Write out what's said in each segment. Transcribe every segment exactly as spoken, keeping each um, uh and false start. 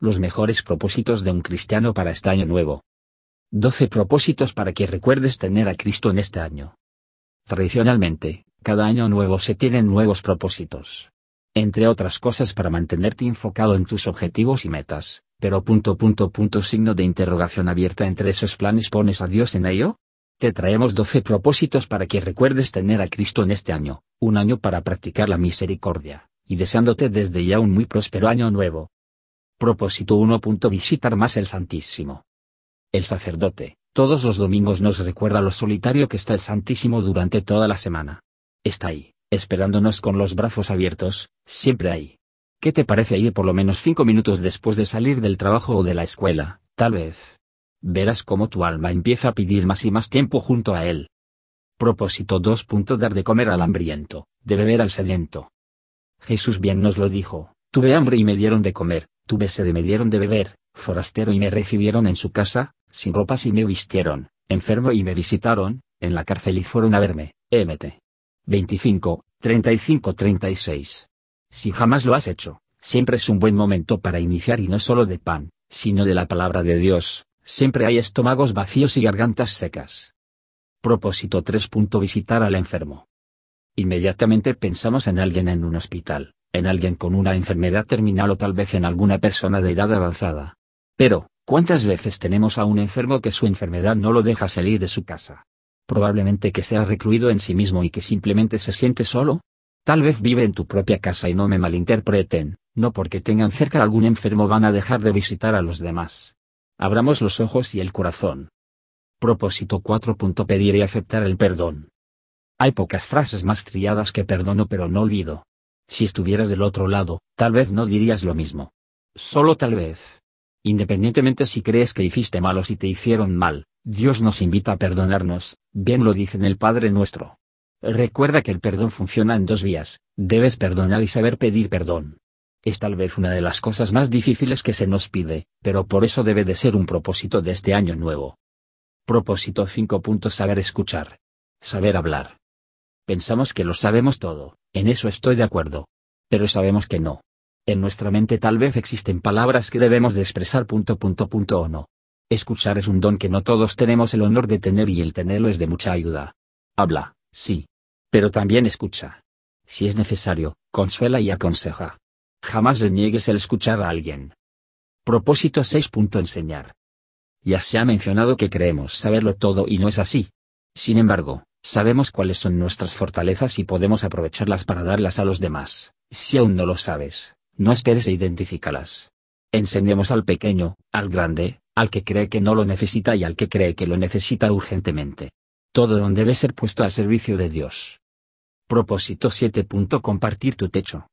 Los mejores propósitos de un cristiano para este año nuevo. doce propósitos para que recuerdes tener a Cristo en este año. Tradicionalmente, cada año nuevo se tienen nuevos propósitos. Entre otras cosas para mantenerte enfocado en tus objetivos y metas, pero punto punto punto signo de interrogación abierta entre esos planes, ¿pones a Dios en ello? Te traemos doce propósitos para que recuerdes tener a Cristo en este año, un año para practicar la misericordia, y deseándote desde ya un muy próspero año nuevo. Propósito uno. Visitar más el Santísimo. El sacerdote, todos los domingos nos recuerda lo solitario que está el Santísimo durante toda la semana. Está ahí, esperándonos con los brazos abiertos, siempre ahí. ¿Qué te parece ir por lo menos cinco minutos después de salir del trabajo o de la escuela, tal vez? Verás cómo tu alma empieza a pedir más y más tiempo junto a él. Propósito dos. Dar de comer al hambriento, de beber al sediento. Jesús bien nos lo dijo: tuve hambre y me dieron de comer, tuve sed y me dieron de beber, forastero y me recibieron en su casa, sin ropas y me vistieron, enfermo y me visitaron, en la cárcel y fueron a verme. Mt. veinticinco, treinta y cinco a treinta y seis. Si jamás lo has hecho, siempre es un buen momento para iniciar, y no solo de pan, sino de la palabra de Dios. Siempre hay estómagos vacíos y gargantas secas. Propósito tres. Visitar al enfermo. Inmediatamente pensamos en alguien en un hospital, en alguien con una enfermedad terminal o tal vez en alguna persona de edad avanzada. Pero, ¿cuántas veces tenemos a un enfermo que su enfermedad no lo deja salir de su casa? Probablemente que sea recluido en sí mismo y que simplemente se siente solo. Tal vez vive en tu propia casa, y no me malinterpreten, no porque tengan cerca algún enfermo van a dejar de visitar a los demás. Abramos los ojos y el corazón. Propósito cuatro. Pedir y aceptar el perdón. Hay pocas frases más trilladas que perdono pero no olvido. Si estuvieras del otro lado, tal vez no dirías lo mismo. Solo tal vez. Independientemente si crees que hiciste mal o si te hicieron mal, Dios nos invita a perdonarnos, bien lo dice en el Padre Nuestro. Recuerda que el perdón funciona en dos vías: debes perdonar y saber pedir perdón. Es tal vez una de las cosas más difíciles que se nos pide, pero por eso debe de ser un propósito de este año nuevo. Propósito cinco. Saber escuchar. Saber hablar. Pensamos que lo sabemos todo, en eso estoy de acuerdo. Pero sabemos que no. En nuestra mente tal vez existen palabras que debemos de expresar punto punto punto o no. Escuchar es un don que no todos tenemos el honor de tener, y el tenerlo es de mucha ayuda. Habla, sí. Pero también escucha. Si es necesario, consuela y aconseja. Jamás le niegues el escuchar a alguien. Propósito seis. Enseñar. Ya se ha mencionado que creemos saberlo todo y no es así. Sin embargo, sabemos cuáles son nuestras fortalezas y podemos aprovecharlas para darlas a los demás. Si aún no lo sabes, no esperes e identifícalas. Enseñemos al pequeño, al grande, al que cree que no lo necesita y al que cree que lo necesita urgentemente. Todo don debe ser puesto al servicio de Dios. Propósito siete. Compartir tu techo.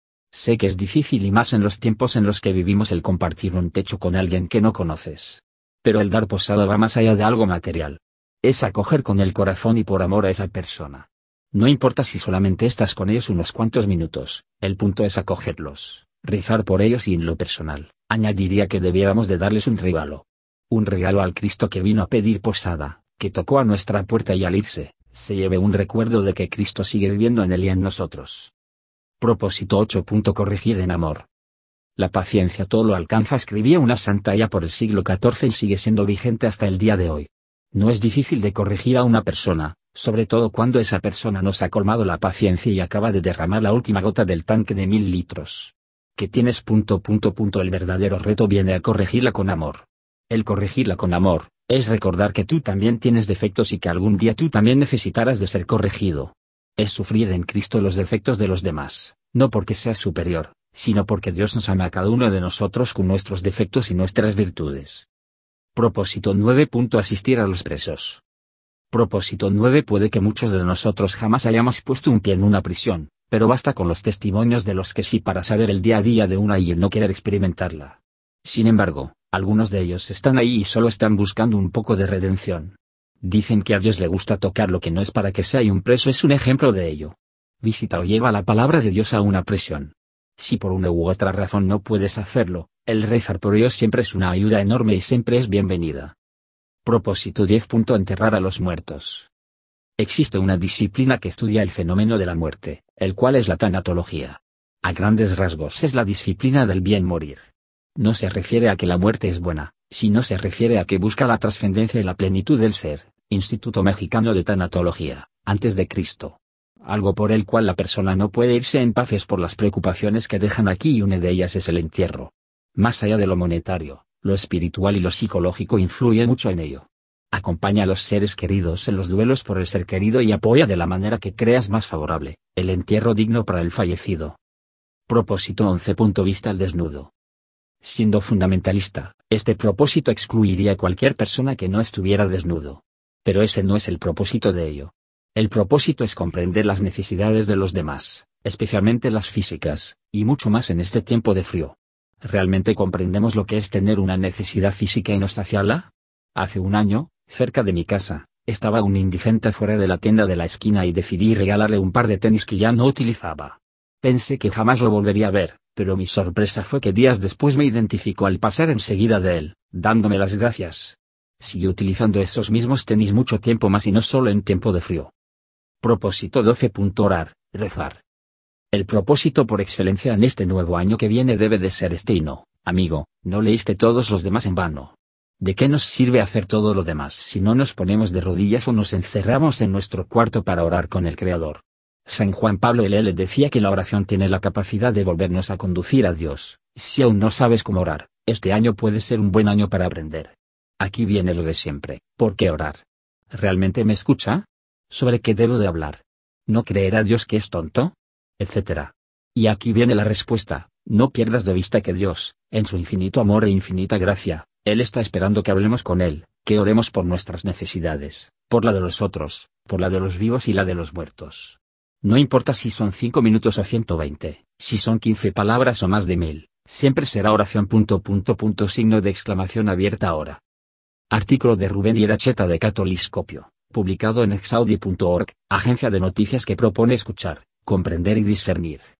Sé que es difícil, y más en los tiempos en los que vivimos, el compartir un techo con alguien que no conoces. Pero el dar posada va más allá de algo material. Es acoger con el corazón y por amor a esa persona. No importa si solamente estás con ellos unos cuantos minutos, el punto es acogerlos, rezar por ellos, y en lo personal, añadiría que debiéramos de darles un regalo. Un regalo al Cristo que vino a pedir posada, que tocó a nuestra puerta y al irse, se lleve un recuerdo de que Cristo sigue viviendo en él y en nosotros. Propósito ocho. Corregir en amor. La paciencia todo lo alcanza, escribía una santa ya por el siglo catorce y sigue siendo vigente hasta el día de hoy. No es difícil de corregir a una persona, sobre todo cuando esa persona nos ha colmado la paciencia y acaba de derramar la última gota del tanque de mil litros. ¿Qué tienes? Punto, punto, punto. El verdadero reto viene a corregirla con amor. El corregirla con amor, es recordar que tú también tienes defectos y que algún día tú también necesitarás de ser corregido. Es sufrir en Cristo los defectos de los demás, no porque seas superior, sino porque Dios nos ama a cada uno de nosotros con nuestros defectos y nuestras virtudes. Propósito nueve. Asistir a los presos. Propósito nueve. Puede que muchos de nosotros jamás hayamos puesto un pie en una prisión, pero basta con los testimonios de los que sí para saber el día a día de una y el no querer experimentarla. Sin embargo, algunos de ellos están ahí y solo están buscando un poco de redención. Dicen que a Dios le gusta tocar lo que no es para que sea, y un preso es un ejemplo de ello. Visita o lleva la palabra de Dios a una prisión. Si por una u otra razón no puedes hacerlo, el rezar por ellos siempre es una ayuda enorme y siempre es bienvenida. Propósito diez. Enterrar a los muertos. Existe una disciplina que estudia el fenómeno de la muerte, el cual es la tanatología. A grandes rasgos es la disciplina del bien morir. No se refiere a que la muerte es buena, sino se refiere a que busca la trascendencia y la plenitud del ser. Instituto Mexicano de Tanatología, antes de Cristo. Algo por el cual la persona no puede irse en paz es por las preocupaciones que dejan aquí, y una de ellas es el entierro. Más allá de lo monetario, lo espiritual y lo psicológico influye mucho en ello. Acompaña a los seres queridos en los duelos por el ser querido y apoya de la manera que creas más favorable el entierro digno para el fallecido. Propósito once. Vista al desnudo. Siendo fundamentalista, este propósito excluiría a cualquier persona que no estuviera desnudo. Pero ese no es el propósito de ello. El propósito es comprender las necesidades de los demás, especialmente las físicas, y mucho más en este tiempo de frío. ¿Realmente comprendemos lo que es tener una necesidad física y no saciarla? Hace un año, cerca de mi casa, estaba un indigente fuera de la tienda de la esquina y decidí regalarle un par de tenis que ya no utilizaba. Pensé que jamás lo volvería a ver, pero mi sorpresa fue que días después me identificó al pasar enseguida de él, dándome las gracias. Siguió utilizando esos mismos tenis mucho tiempo más y no solo en tiempo de frío. Propósito doce. Orar, rezar. El propósito por excelencia en este nuevo año que viene debe de ser este y no, amigo, no leíste todos los demás en vano. ¿De qué nos sirve hacer todo lo demás si no nos ponemos de rodillas o nos encerramos en nuestro cuarto para orar con el Creador? San Juan Pablo el L decía que la oración tiene la capacidad de volvernos a conducir a Dios. Si aún no sabes cómo orar, este año puede ser un buen año para aprender. Aquí viene lo de siempre, ¿por qué orar? ¿Realmente me escucha? ¿Sobre qué debo de hablar? ¿No creerá Dios que es tonto? Etcétera. Y aquí viene la respuesta: no pierdas de vista que Dios, en su infinito amor e infinita gracia, Él está esperando que hablemos con Él, que oremos por nuestras necesidades, por la de los otros, por la de los vivos y la de los muertos. No importa si son cinco minutos o ciento veinte, si son quince palabras o más de mil, siempre será oración. Punto, punto, punto, signo de exclamación abierta ahora. Artículo de Rubén Iracheta de Catoliscopio, publicado en exaudi punto org, agencia de noticias que propone escuchar, comprender y discernir.